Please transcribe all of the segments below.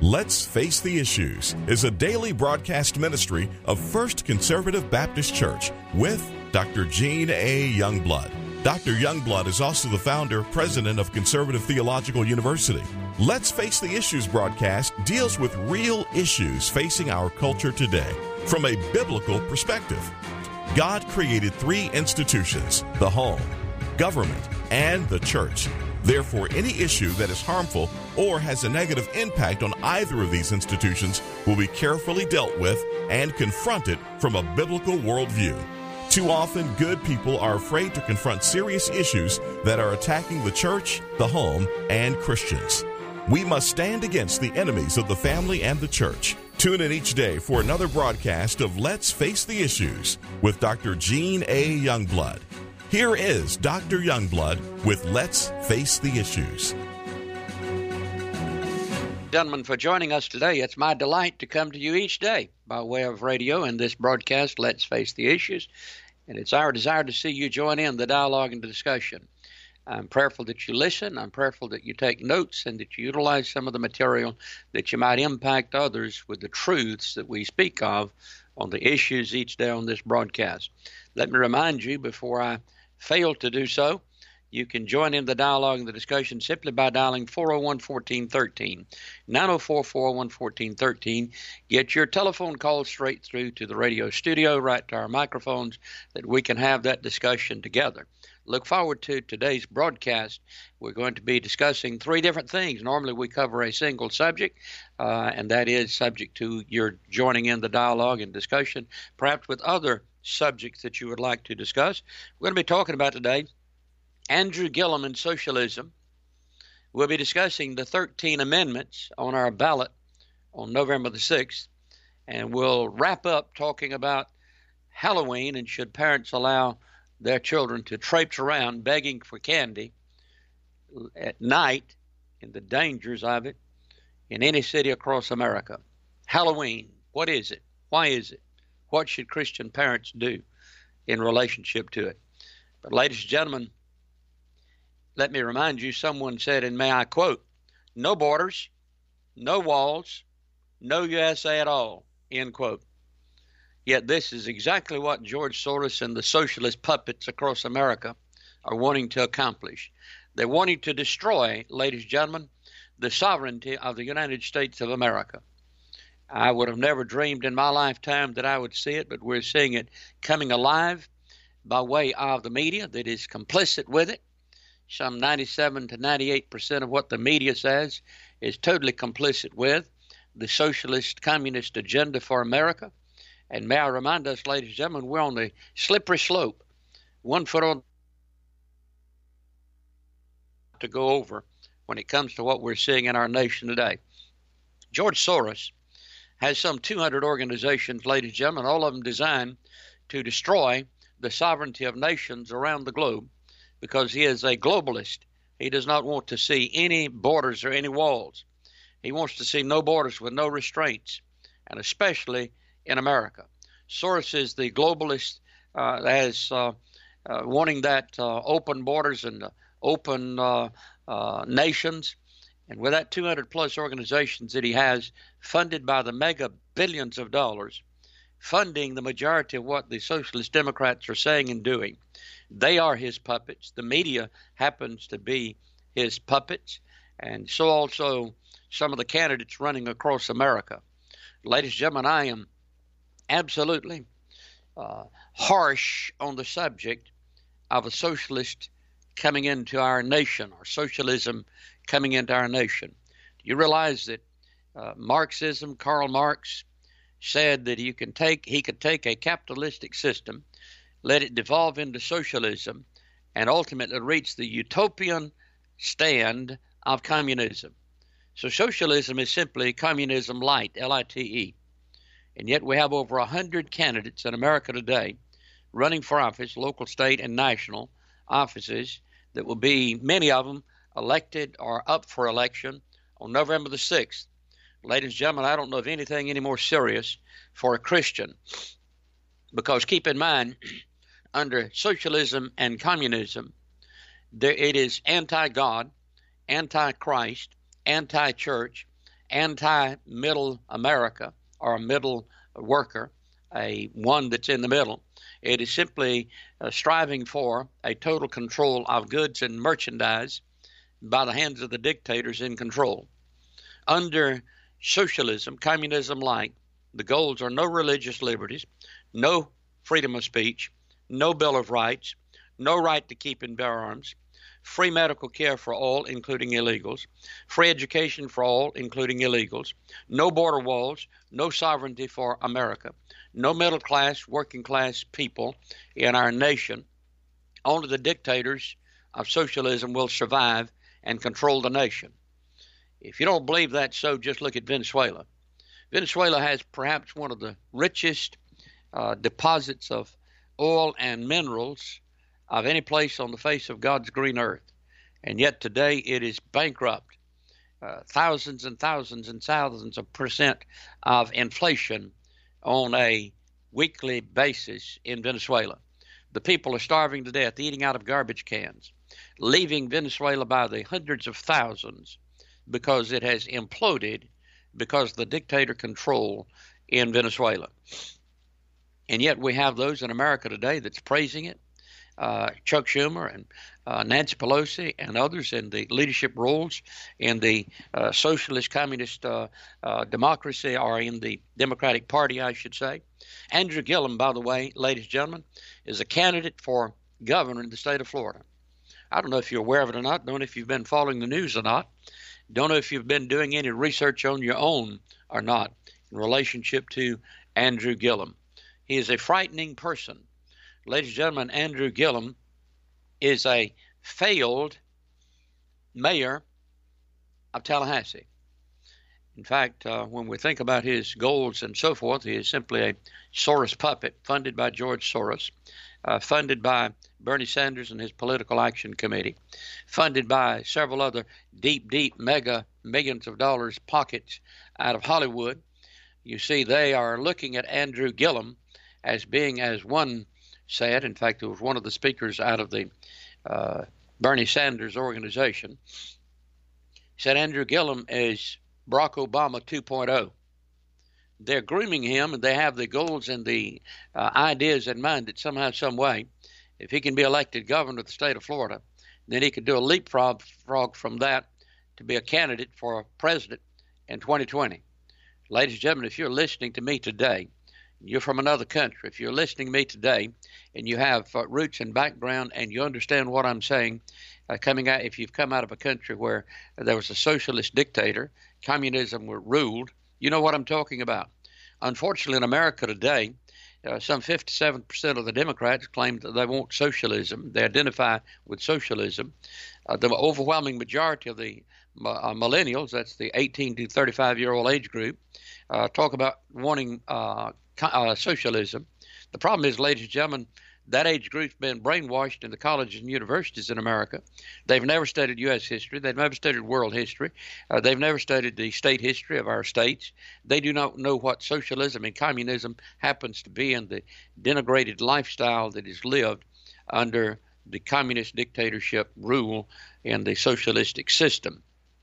Let's Face the Issues is a daily broadcast ministry of First Conservative Baptist Church with Dr. Gene A. Youngblood. Dr. Youngblood is also the founder, president of Conservative Theological University. Let's Face the Issues broadcast deals with real issues facing our culture today from a biblical perspective. God created three institutions: the home, government, and the church. Therefore, any issue that is harmful or has a negative impact on either of these institutions will be carefully dealt with and confronted from a biblical worldview. Too often, good people are afraid to confront serious issues that are attacking the church, the home, and Christians. We must stand against the enemies of the family and the church. Tune in each day for another broadcast of Let's Face the Issues with Dr. Gene A. Youngblood. Here is Dr. Youngblood with Let's Face the Issues. Gentlemen, for joining us today. It's my delight to come to you each day by way of radio in this broadcast, Let's Face the Issues. And it's our desire to see you join in the dialogue and the discussion. I'm prayerful that you listen. I'm prayerful that you take notes and that you utilize some of the material that you might impact others with the truths that we speak of on the issues each day on this broadcast. Let me remind you before I fail to do so, you can join in the dialogue and the discussion simply by dialing 401-1413, 904-401-1413. Get your telephone call straight through to the radio studio, right to our microphones, that we can have that discussion together. Look forward to today's broadcast. We're going to be discussing three different things. Normally we cover a single subject, and that is subject to your joining in the dialogue and discussion, perhaps with other subjects that you would like to discuss. We're going to be talking about today Andrew Gillum and socialism. We'll be discussing the 13 amendments on our ballot on November the 6th, and we'll wrap up talking about Halloween and should parents allow their children to traipse around begging for candy at night and the dangers of it in any city across America. Halloween, what is it? Why is it? What should Christian parents do in relationship to it? But ladies and gentlemen, let me remind you, someone said, and may I quote, "No borders, no walls, no USA at all," end quote. Yet this is exactly what George Soros and the socialist puppets across America are wanting to accomplish. They're wanting to destroy, ladies and gentlemen, the sovereignty of the United States of America. I would have never dreamed in my lifetime that I would see it, but we're seeing it coming alive by way of the media that is complicit with it. Some 97 to 98% of what the media says is totally complicit with the socialist communist agenda for America. And may I remind us, ladies and gentlemen, we're on the slippery slope, 1 foot on to go over when it comes to what we're seeing in our nation today. George Soros has some 200 organizations, ladies and gentlemen, all of them designed to destroy the sovereignty of nations around the globe because he is a globalist. He does not want to see any borders or any walls. He wants to see no borders with no restraints, and especially in America. Soros is the globalist as wanting that open borders and open nations. And with that 200 plus organizations that he has funded by the mega billions of dollars, funding the majority of what the socialist Democrats are saying and doing, they are his puppets. The media happens to be his puppets, and so also some of the candidates running across America. Ladies and gentlemen, I am absolutely harsh on the subject of a socialist coming into our nation, or socialism coming into our nation. Do you realize that Marxism, Karl Marx, said that he could take a capitalistic system, let it devolve into socialism, and ultimately reach the utopian stand of communism. So socialism is simply communism light, L-I-T-E. And yet we have over 100 candidates in America today running for office, local, state, and national offices that will be, many of them, elected or up for election on November the 6th. Ladies and gentlemen, I don't know of anything any more serious for a Christian, because keep in mind, under socialism and communism, it is anti-God, anti-Christ, anti-church, anti-middle America, or a middle worker, one that's in the middle. It is simply striving for a total control of goods and merchandise by the hands of the dictators in control. Under socialism, communism-like, the goals are no religious liberties, no freedom of speech, no Bill of Rights, no right to keep and bear arms, free medical care for all, including illegals, free education for all, including illegals, no border walls, no sovereignty for America, no middle class, working class people in our nation. Only the dictators of socialism will survive and control the nation. If you don't believe that's so, just look at Venezuela. Venezuela has perhaps one of the richest deposits of oil and minerals of any place on the face of God's green earth. And yet today it is bankrupt. Thousands and thousands and thousands of percent of inflation on a weekly basis in Venezuela. The people are starving to death, eating out of garbage cans, leaving Venezuela by the hundreds of thousands because it has imploded because of the dictator control in Venezuela. And yet we have those in America today that's praising it. Chuck Schumer and Nancy Pelosi and others in the leadership roles in the socialist communist democracy, or in the Democratic Party, I should say. Andrew Gillum, by the way, ladies and gentlemen, is a candidate for governor in the state of Florida. I don't know if you're aware of it or not. Don't know if you've been following the news or not. Don't know if you've been doing any research on your own or not in relationship to Andrew Gillum. He is a frightening person. Ladies and gentlemen, Andrew Gillum is a failed mayor of Tallahassee. In fact, when we think about his goals and so forth, he is simply a Soros puppet funded by George Soros, funded by Bernie Sanders and his Political Action Committee, funded by several other deep mega millions of dollars pockets out of Hollywood. You see, they are looking at Andrew Gillum as being, as one said, in fact, it was one of the speakers out of the Bernie Sanders organization, said Andrew Gillum is Barack Obama 2.0. They're grooming him, and they have the goals and the ideas in mind that somehow, some way, if he can be elected governor of the state of Florida, then he could do a leapfrog from that to be a candidate for president in 2020. Ladies and gentlemen, if you're listening to me today, you're from another country, if you're listening to me today and you have roots and background and you understand what I'm saying, coming out, if you've come out of a country where there was a socialist dictator, communism were ruled, you know what I'm talking about. Unfortunately, in America today, some 57% of the Democrats claim that they want socialism. They identify with socialism. The overwhelming majority of the millennials, that's the 18 to 35-year-old age group, talk about wanting socialism. The problem is, ladies and gentlemen, that age group's been brainwashed in the colleges and universities in America. They've never studied U.S. history. They've never studied world history. They've never studied the state history of our states. They do not know what socialism and communism happens to be in the denigrated lifestyle that is lived under the communist dictatorship rule in the socialistic system.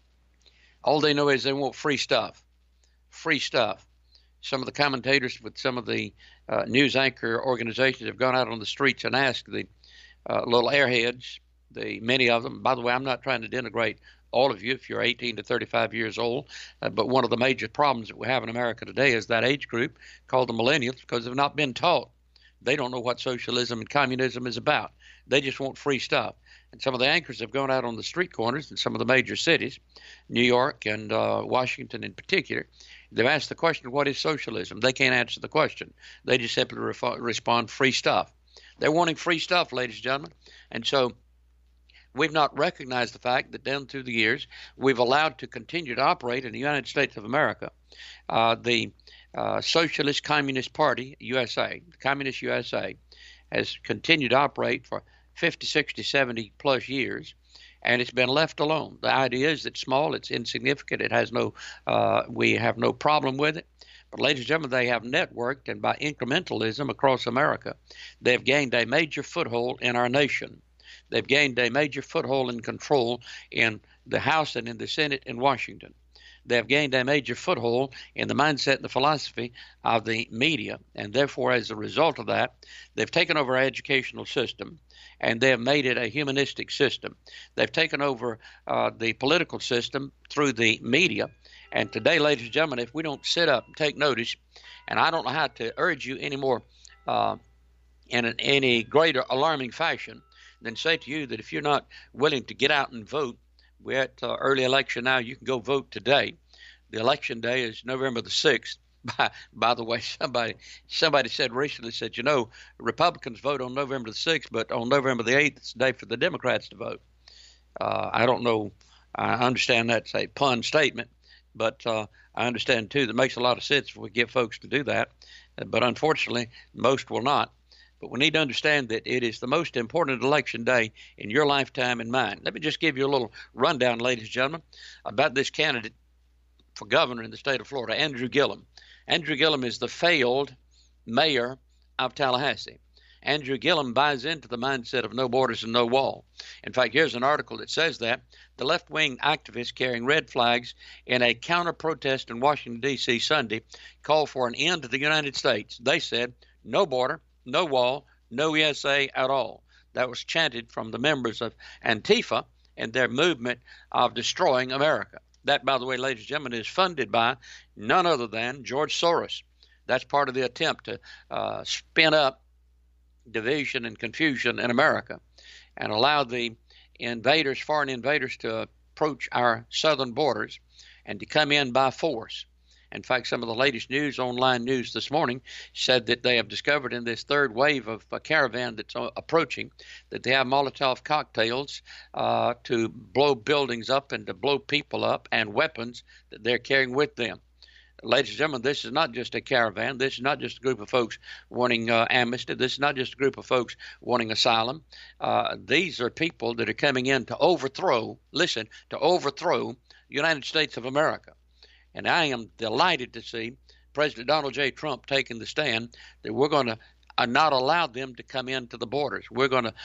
All they know is they want free stuff. Free stuff. Some of the commentators with some of the news anchor organizations have gone out on the streets and asked the little airheads, many of them. By the way, I'm not trying to denigrate all of you if you're 18 to 35 years old, but one of the major problems that we have in America today is that age group called the millennials, because they've not been taught. They don't know what socialism and communism is about. They just want free stuff. And some of the anchors have gone out on the street corners in some of the major cities, New York and Washington in particular. They've asked the question, what is socialism? They can't answer the question. They just simply respond, free stuff. They're wanting free stuff, ladies and gentlemen. And so we've not recognized the fact that down through the years, we've allowed to continue to operate in the United States of America. The Socialist Communist Party, USA, the Communist USA, has continued to operate for 50, 60, 70 plus years. And it's been left alone. The idea is it's small, it's insignificant, it has no, we have no problem with it. But ladies and gentlemen, they have networked, and by incrementalism across America, they've gained a major foothold in our nation. They've gained a major foothold and control in the House and in the Senate in Washington. they have gained a major foothold in the mindset and the philosophy of the media. And therefore, as a result of that, they've taken over our educational system and they have made it a humanistic system. They've taken over the political system through the media. And today, ladies and gentlemen, if we don't sit up and take notice, and I don't know how to urge you anymore in any greater alarming fashion than say to you that if you're not willing to get out and vote, we're at early election now. You can go vote today. The election day is November the 6th. By the way, somebody said recently, said, you know, Republicans vote on November the 6th, but on November the 8th, it's the day for the Democrats to vote. I don't know. I understand that's a pun statement, but I understand, too, that makes a lot of sense if we get folks to do that. But unfortunately, most will not. But we need to understand that it is the most important election day in your lifetime and mine. Let me just give you a little rundown, ladies and gentlemen, about this candidate for governor in the state of Florida, Andrew Gillum. Andrew Gillum is the failed mayor of Tallahassee. Andrew Gillum buys into the mindset of no borders and no wall. In fact, here's an article that says that the left-wing activists carrying red flags in a counter-protest in Washington, D.C. Sunday called for an end to the United States. They said, no border, no wall, no USA at all. That was chanted from the members of Antifa and their movement of destroying America. That, by the way, ladies and gentlemen, is funded by none other than George Soros. That's part of the attempt to spin up division and confusion in America and allow the invaders, foreign invaders, to approach our southern borders and to come in by force. In fact, some of the latest news, online news this morning, said that they have discovered in this third wave of a caravan that's approaching that they have Molotov cocktails to blow buildings up and to blow people up, and weapons that they're carrying with them. Ladies and gentlemen, this is not just a caravan. This is not just a group of folks wanting amnesty. This is not just a group of folks wanting asylum. These are people that are coming in to overthrow, listen, to overthrow the United States of America. And I am delighted to see President Donald J. Trump taking the stand that we're going to not allow them to come into the borders. We're going to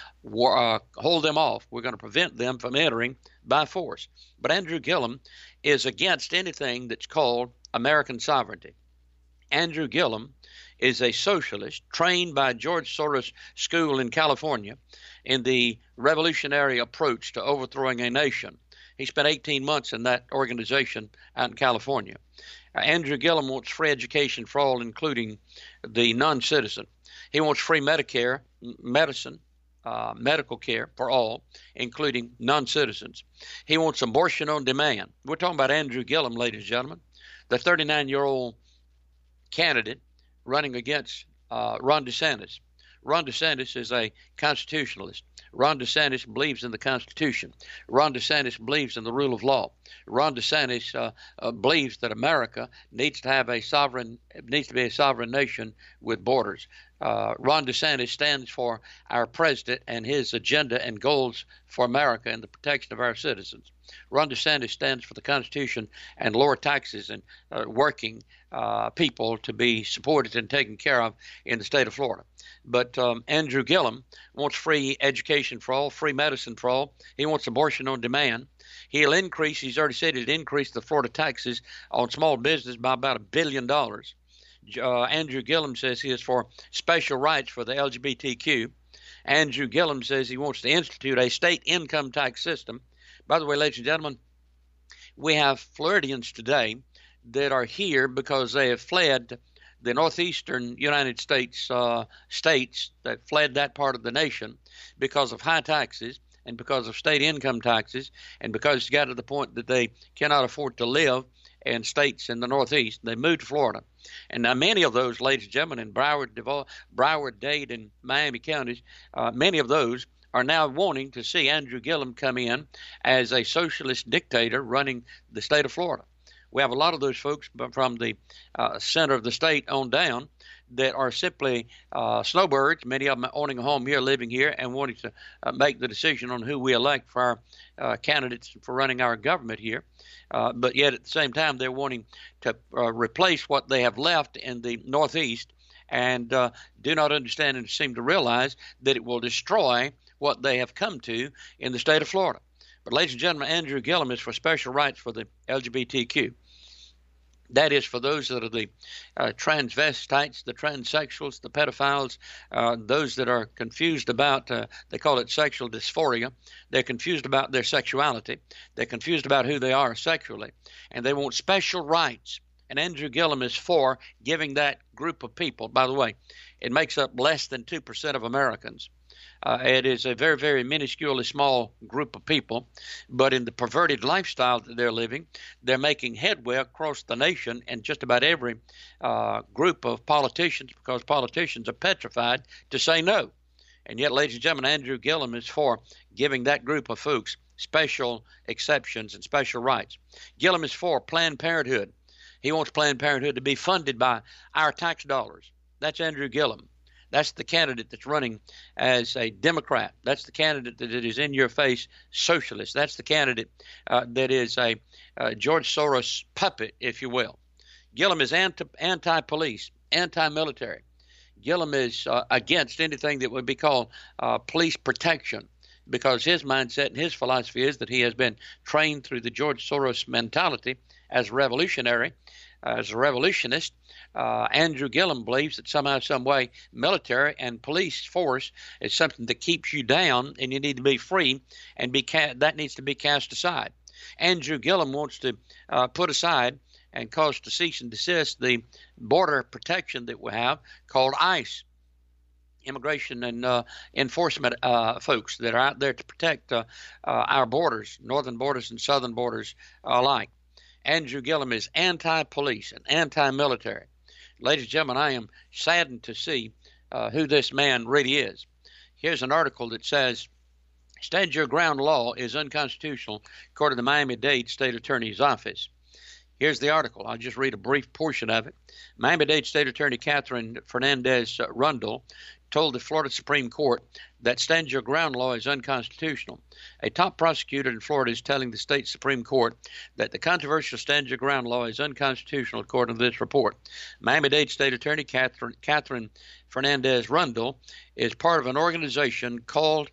hold them off. We're going to prevent them from entering by force. But Andrew Gillum is against anything that's called American sovereignty. Andrew Gillum is a socialist trained by George Soros School in California in the revolutionary approach to overthrowing a nation. He spent 18 months in that organization out in California. Andrew Gillum wants free education for all, including the non-citizen. He wants free Medicare, medicine, medical care for all, including non-citizens. He wants abortion on demand. We're talking about Andrew Gillum, ladies and gentlemen, the 39-year-old candidate running against Ron DeSantis. Ron DeSantis is a constitutionalist. Ron DeSantis believes in the Constitution. Ron DeSantis believes in the rule of law. Ron DeSantis believes that America needs to be a sovereign nation with borders. Ron DeSantis stands for our president and his agenda and goals for America and the protection of our citizens. Ron DeSantis stands for the Constitution and lower taxes and working people to be supported and taken care of in the state of Florida. But Andrew Gillum wants free education for all, free medicine for all. He wants abortion on demand. He's already said he'll increase the Florida taxes on small business by about $1 billion. Andrew Gillum says he is for special rights for the LGBTQ. Andrew Gillum says he wants to institute a state income tax system. By the way, ladies and gentlemen, we have Floridians today that are here because they have fled the northeastern United States states that fled that part of the nation because of high taxes and because of state income taxes and because it's got to the point that they cannot afford to live in states in the Northeast. They moved to Florida. And now many of those, ladies and gentlemen, in Broward, Dade, and Miami counties, many of those are now wanting to see Andrew Gillum come in as a socialist dictator running the state of Florida. We have a lot of those folks from the center of the state on down that are simply snowbirds, many of them owning a home here, living here, and wanting to make the decision on who we elect for our candidates for running our government here. But yet at the same time, they're wanting to replace what they have left in the Northeast and do not understand and seem to realize that it will destroy what they have come to in the state of Florida. But ladies and gentlemen, Andrew Gillum is for special rights for the LGBTQ. That is for those that are the transvestites, the transsexuals, the pedophiles, those that are confused about, they call it sexual dysphoria. They're confused about their sexuality. They're confused about who they are sexually. And they want special rights. And Andrew Gillum is for giving that group of people, by the way, it makes up less than 2% of Americans. It is a very, very minusculely small group of people, but in the perverted lifestyle that they're living, they're making headway across the nation and just about every group of politicians, because politicians are petrified to say no. And yet, ladies and gentlemen, Andrew Gillum is for giving that group of folks special exceptions and special rights. Gillum is for Planned Parenthood. He wants Planned Parenthood to be funded by our tax dollars. That's Andrew Gillum. That's the candidate that's running as a Democrat. That's the candidate that is in-your-face socialist. That's the candidate that is a George Soros puppet, if you will. Gillum is anti-police, anti-military. Gillum is against anything that would be called police protection, because his mindset and his philosophy is that he has been trained through the George Soros mentality as a revolutionary, as a revolutionist. Andrew Gillum believes that somehow, some way, military and police force is something that keeps you down, and you need to be free, and that needs to be cast aside. Andrew Gillum wants to put aside and cause to cease and desist the border protection that we have called ICE, immigration and enforcement folks that are out there to protect our borders, northern borders and southern borders alike. Andrew Gillum is anti-police and anti-military. Ladies and gentlemen, I am saddened to see who this man really is. Here's an article that says, Stand Your Ground law is unconstitutional, according to the Miami-Dade State Attorney's Office. Here's the article. I'll just read a brief portion of it. Miami-Dade State Attorney Catherine Fernandez Rundle told the Florida Supreme Court that Stand Your Ground law is unconstitutional. A top prosecutor in Florida is telling the state Supreme Court that the controversial Stand Your Ground law is unconstitutional, according to this report. Miami-Dade State Attorney Catherine Fernandez Rundle is part of an organization called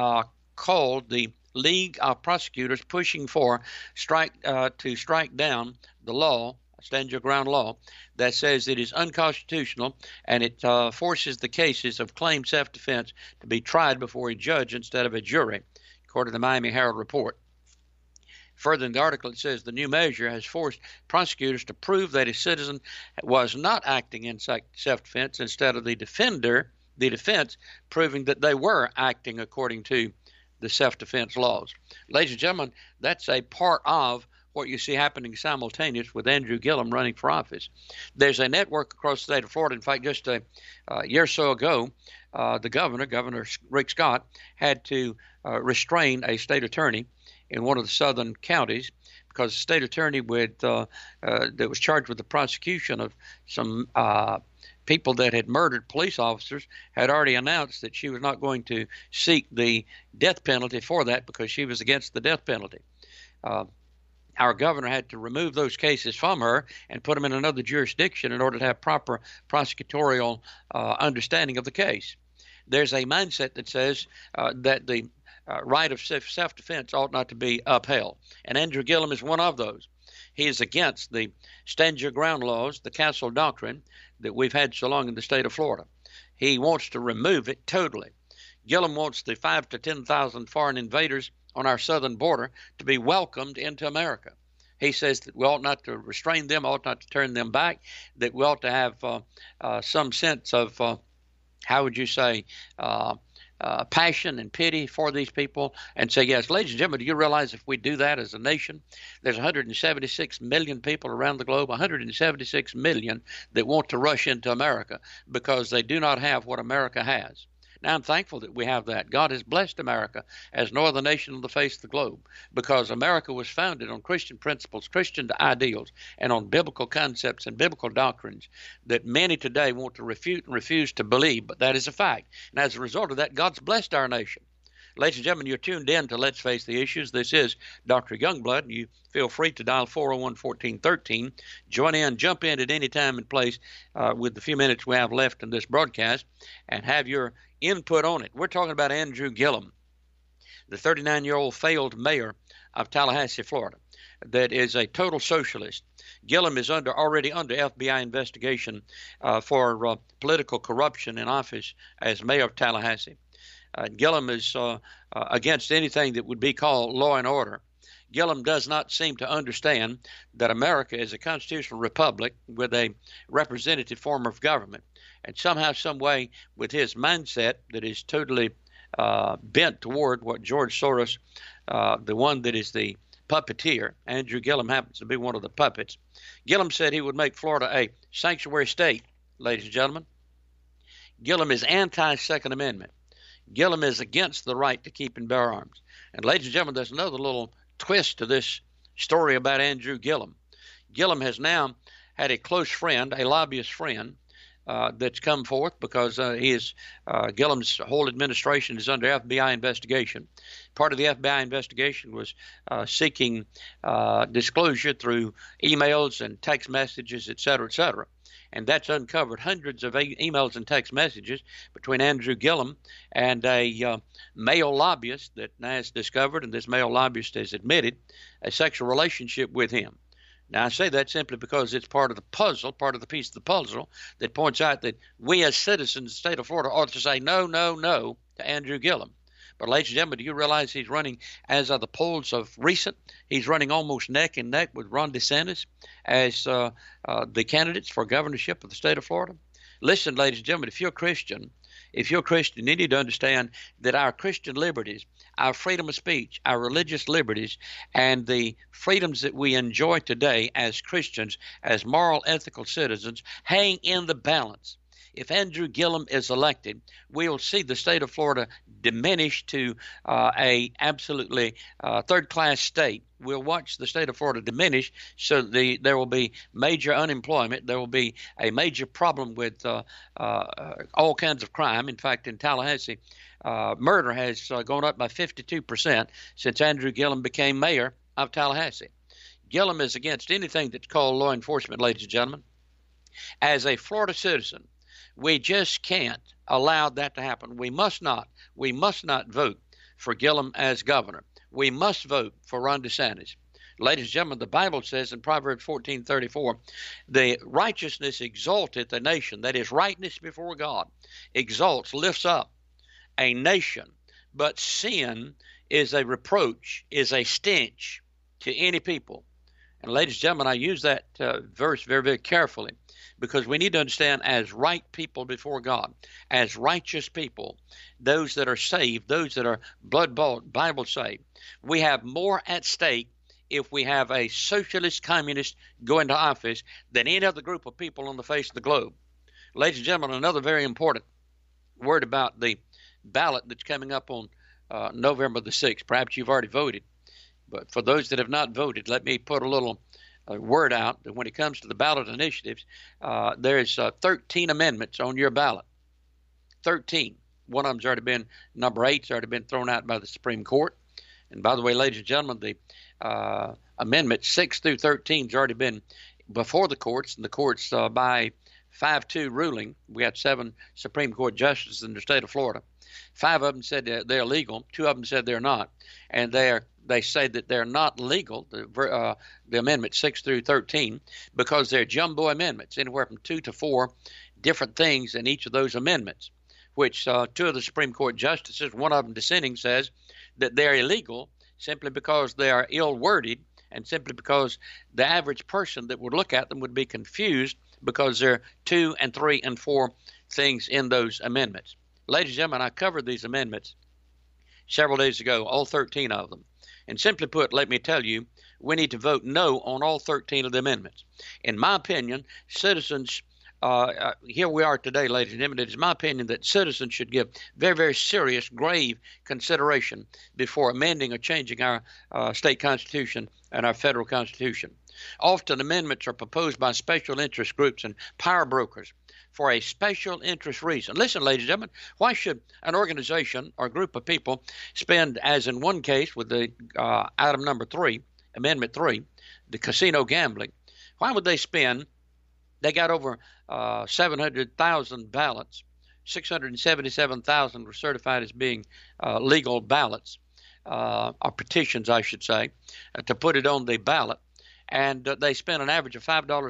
the League of Prosecutors Pushing for to strike down the law, Stand Your Ground law, that says it is unconstitutional, and it forces the cases of claimed self-defense to be tried before a judge instead of a jury, according to the Miami Herald report. Further in the article, it says the new measure has forced prosecutors to prove that a citizen was not acting in self-defense instead of the defense proving that they were acting according to the self-defense laws. Ladies and gentlemen, that's a part of what you see happening simultaneous with Andrew Gillum running for office. There's a network across the state of Florida. In fact, just a year or so ago, the Governor Rick Scott, had to restrain a state attorney in one of the southern counties because the state attorney that was charged with the prosecution of some people that had murdered police officers had already announced that she was not going to seek the death penalty for that because she was against the death penalty. Our governor had to remove those cases from her and put them in another jurisdiction in order to have proper prosecutorial understanding of the case. There's a mindset that says that the right of self-defense ought not to be upheld, and Andrew Gillum is one of those. He is against the Stand Your Ground laws, the Castle Doctrine that we've had so long in the state of Florida. He wants to remove it totally. Gillum wants the 5,000 to 10,000 foreign invaders on our southern border to be welcomed into America. He says that we ought not to restrain them, ought not to turn them back, that we ought to have some sense of, how would you say, passion and pity for these people, and say, yes, ladies and gentlemen, do you realize if we do that as a nation, there's 176 million people around the globe, 176 million that want to rush into America because they do not have what America has. Now, I'm thankful that we have that. God has blessed America as no other nation on the face of the globe because America was founded on Christian principles, Christian ideals, and on biblical concepts and biblical doctrines that many today want to refute and refuse to believe, but that is a fact. And as a result of that, God's blessed our nation. Ladies and gentlemen, you're tuned in to Let's Face the Issues. This is Dr. Youngblood, and you feel free to dial 401-1413. Join in, jump in at any time and place with the few minutes we have left in this broadcast and have your input on it. We're talking about Andrew Gillum, the 39-year-old failed mayor of Tallahassee, Florida, that is a total socialist. Gillum is already under FBI investigation for political corruption in office as mayor of Tallahassee. Gillum is against anything that would be called law and order. Gillum does not seem to understand that America is a constitutional republic with a representative form of government. And somehow, some way, with his mindset that is totally bent toward what George Soros, the one that is the puppeteer, Andrew Gillum happens to be one of the puppets. Gillum said he would make Florida a sanctuary state, ladies and gentlemen. Gillum is anti-Second Amendment. Gillum is against the right to keep and bear arms. And ladies and gentlemen, there's another little twist to this story about Andrew Gillum. Gillum has now had a close friend, a lobbyist friend, that's come forth because Gillum's whole administration is under FBI investigation. Part of the FBI investigation was seeking disclosure through emails and text messages, et cetera, et cetera. And that's uncovered hundreds of emails and text messages between Andrew Gillum and a male lobbyist that has discovered, and this male lobbyist has admitted, a sexual relationship with him. Now, I say that simply because it's part of the puzzle, part of the piece of the puzzle that points out that we as citizens of the state of Florida ought to say no, no, no to Andrew Gillum. But, ladies and gentlemen, do you realize he's running, as of the polls of recent, he's running almost neck and neck with Ron DeSantis as the candidates for governorship of the state of Florida? Listen, ladies and gentlemen, if you're a Christian, you need to understand that our Christian liberties, our freedom of speech, our religious liberties, and the freedoms that we enjoy today as Christians, as moral, ethical citizens, hang in the balance. If Andrew Gillum is elected, we will see the state of Florida diminish to a absolutely third-class state. We'll watch the state of Florida diminish, so there will be major unemployment. There will be a major problem with all kinds of crime. In fact, in Tallahassee, murder has gone up by 52% since Andrew Gillum became mayor of Tallahassee. Gillum is against anything that's called law enforcement, ladies and gentlemen. As a Florida citizen, we just can't allow that to happen. We must not vote for Gillum as governor. We must vote for Ron DeSantis. Ladies and gentlemen, the Bible says in Proverbs 14:34, the righteousness exalteth a nation, that is rightness before God, exalts, lifts up a nation. But sin is a reproach, is a stench to any people. And ladies and gentlemen, I use that verse very, very carefully, because we need to understand, as right people before God, as righteous people, those that are saved, those that are blood-bought, Bible-saved, we have more at stake if we have a socialist communist go into office than any other group of people on the face of the globe. Ladies and gentlemen, another very important word about the ballot that's coming up on November the 6th. Perhaps you've already voted, but for those that have not voted, let me put a little word out that when it comes to the ballot initiatives, there's 13 amendments on your ballot. 13. One of them's already been, number 8's already been thrown out by the Supreme Court. And by the way, ladies and gentlemen, the amendment 6 through 13's already been before the courts, and the courts by 5-2 ruling. We had 7 Supreme Court justices in the state of Florida. 5 of them said they're legal. 2 of them said they're not, and they say that they're not legal, the amendment 6 through 13, because they're jumbo amendments, anywhere from 2 to 4 different things in each of those amendments, which 2 of the Supreme Court justices, one of them dissenting, says that they're illegal simply because they are ill-worded, and simply because the average person that would look at them would be confused because there are 2 and 3 and 4 things in those amendments. Ladies and gentlemen, I covered these amendments several days ago, all 13 of them. And simply put, let me tell you, we need to vote no on all 13 of the amendments. In my opinion, citizens, here we are today, ladies and gentlemen, it is my opinion that citizens should give very, very serious, grave consideration before amending or changing our state constitution and our federal constitution. Often amendments are proposed by special interest groups and power brokers for a special interest reason. Listen, ladies and gentlemen, why should an organization or group of people spend, as in one case with the item number 3, Amendment 3, the casino gambling, why would they spend, they got over 700,000 ballots, 677,000 were certified as being legal ballots, or petitions, I should say, to put it on the ballot. and they spend an average of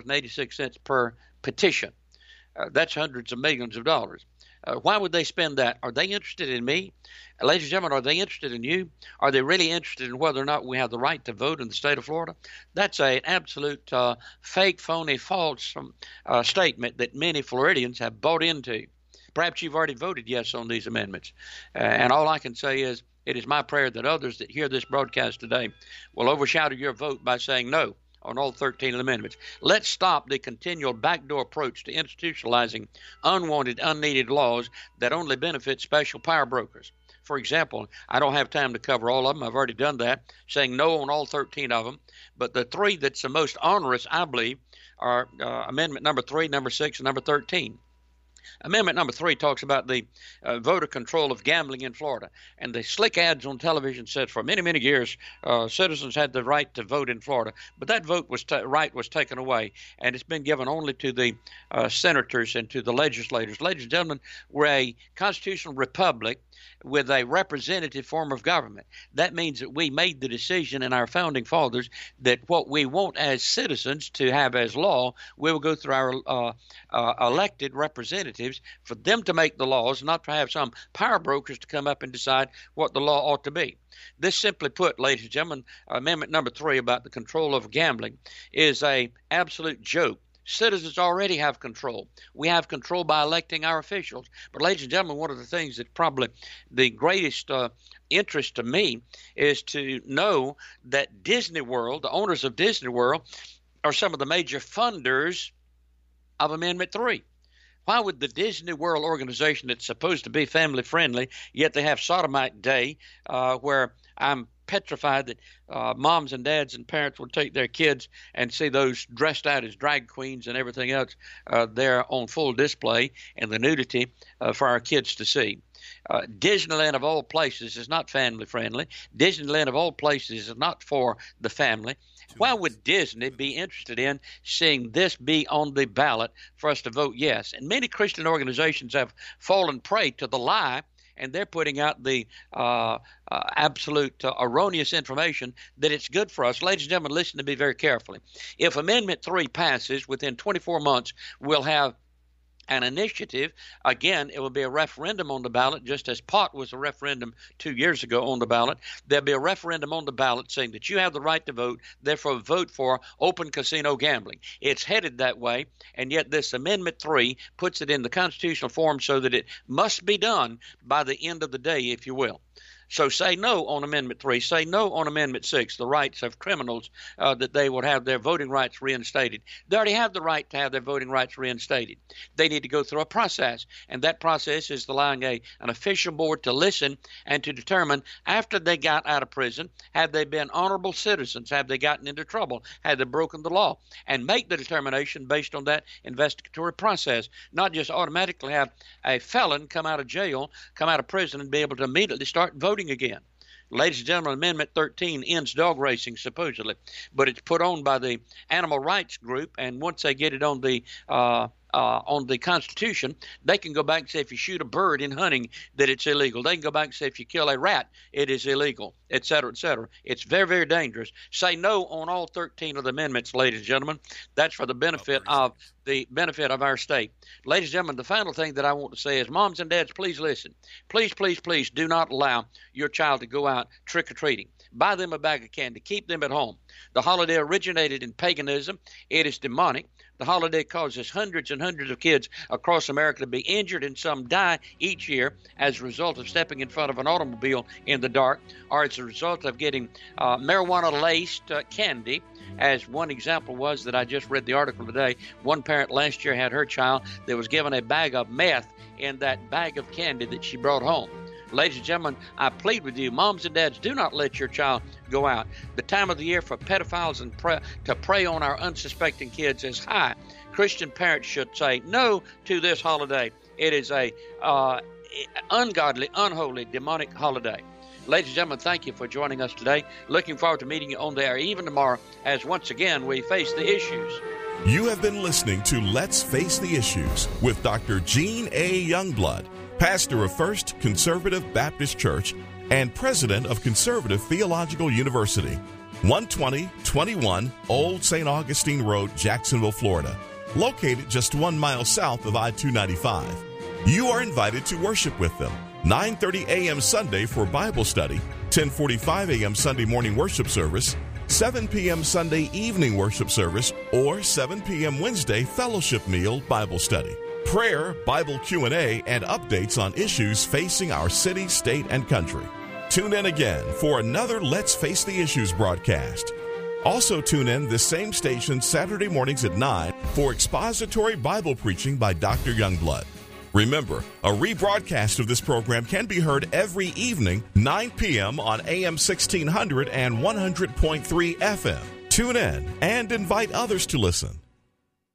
$5.86 per petition. That's hundreds of millions of dollars. Why would they spend that? Are they interested in me? Ladies and gentlemen, are they interested in you? Are they really interested in whether or not we have the right to vote in the state of Florida? That's an absolute fake, phony, false statement that many Floridians have bought into. Perhaps you've already voted yes on these amendments. And all I can say is it is my prayer that others that hear this broadcast today will overshadow your vote by saying no on all 13 amendments. Let's stop the continual backdoor approach to institutionalizing unwanted, unneeded laws that only benefit special power brokers. For example, I don't have time to cover all of them. I've already done that, saying no on all 13 of them. But the three that's the most onerous, I believe, are Amendment number 3, number 6, and number 13. Amendment number 3 talks about the voter control of gambling in Florida. And the slick ads on television said for many, many years, citizens had the right to vote in Florida. But that vote right was taken away, and it's been given only to the senators and to the legislators. Ladies and gentlemen, we're a constitutional republic with a representative form of government. That means that we made the decision in our founding fathers that what we want as citizens to have as law, we will go through our elected representatives for them to make the laws, not to have some power brokers to come up and decide what the law ought to be. This, simply put, ladies and gentlemen, Amendment number 3 about the control of gambling is an absolute joke. Citizens already have control. We have control by electing our officials. But, ladies and gentlemen, one of the things that probably the greatest interest to me is to know that Disney World, the owners of Disney World, are some of the major funders of Amendment 3. Why would the Disney World organization that's supposed to be family friendly, yet they have Sodomite Day, where I'm petrified that moms and dads and parents will take their kids and see those dressed out as drag queens and everything else there on full display, and the nudity for our kids to see. Disneyland of all places is not family friendly. Disneyland of all places is not for the family. Why would Disney be interested in seeing this be on the ballot for us to vote yes? And many Christian organizations have fallen prey to the lie, and they're putting out the absolute erroneous information that it's good for us. Ladies and gentlemen, listen to me very carefully. If Amendment 3 passes, within 24 months, we'll have an initiative. Again, it will be a referendum on the ballot, just as pot was a referendum 2 years ago on the ballot. There'll be a referendum on the ballot saying that you have the right to vote, therefore vote for open casino gambling. It's headed that way, and yet this Amendment 3 puts it in the constitutional form so that it must be done by the end of the day, if you will. So say no on Amendment 3. Say no on Amendment 6, the rights of criminals, that they would have their voting rights reinstated. They already have the right to have their voting rights reinstated. They need to go through a process, and that process is allowing an official board to listen and to determine, after they got out of prison, have they been honorable citizens? Have they gotten into trouble? Have they broken the law? And make the determination based on that investigatory process, not just automatically have a felon come out of jail, come out of prison, and be able to immediately start voting again. Ladies and gentlemen, Amendment 13 ends dog racing, supposedly, but it's put on by the animal rights group, and once they get it on the Constitution, they can go back and say if you shoot a bird in hunting that it's illegal. They can go back and say if you kill a rat, it is illegal, et cetera, et cetera. It's very, very dangerous. Say no on all 13 of the amendments, ladies and gentlemen. That's for the benefit of our state. Ladies and gentlemen, the final thing that I want to say is, moms and dads, please listen. Please, please, please do not allow your child to go out trick-or-treating. Buy them a bag of candy. Keep them at home. The holiday originated in paganism. It is demonic. The holiday causes hundreds and hundreds of kids across America to be injured, and some die each year as a result of stepping in front of an automobile in the dark, or as a result of getting marijuana-laced candy, as one example was that I just read the article today. One parent last year had her child that was given a bag of meth in that bag of candy that she brought home. Ladies and gentlemen, I plead with you, moms and dads, do not let your child go out. The time of the year for pedophiles and to prey on our unsuspecting kids is high. Christian parents should say no to this holiday. It is a ungodly, unholy, demonic holiday. Ladies and gentlemen, thank you for joining us today. Looking forward to meeting you on the air even tomorrow as once again we face the issues. You have been listening to Let's Face the Issues with Dr. Gene A. Youngblood, pastor of First Conservative Baptist Church and president of Conservative Theological University. 12021 Old St. Augustine Road, Jacksonville, Florida, located just 1 mile south of I-295. You are invited to worship with them 9:30 a.m. Sunday for Bible study, 10:45 a.m. Sunday morning worship service, 7 p.m. Sunday evening worship service, or 7 p.m. Wednesday fellowship meal Bible study, prayer, Bible Q&A, and updates on issues facing our city, state, and country. Tune in again for another Let's Face the Issues broadcast. Also tune in this same station Saturday mornings at 9 for expository Bible preaching by Dr. Youngblood. Remember, a rebroadcast of this program can be heard every evening, 9 p.m. on AM 1600 and 100.3 FM. Tune in and invite others to listen.